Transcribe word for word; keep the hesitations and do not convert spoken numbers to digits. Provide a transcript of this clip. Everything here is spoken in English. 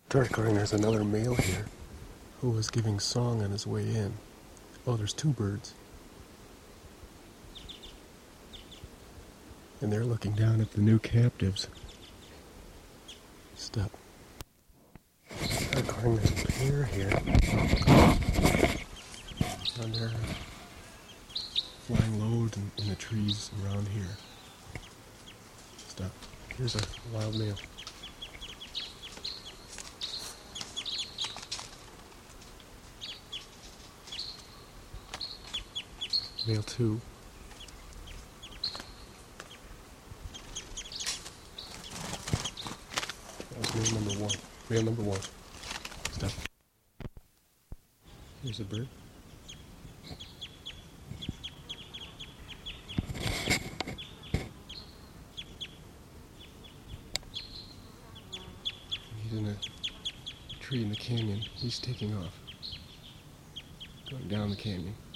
Start recording. There's another male here who was giving song on his way in. Oh, there's two birds. And they're looking down at the new captives. Stop. Start recording. There's a pair here. And they're flying low in, in the trees around here. Stop. Here's a wild male. Male two. That was male number one. Male number one. Stop. Here's a bird. He's in a tree in the canyon. He's taking off. Going down the canyon.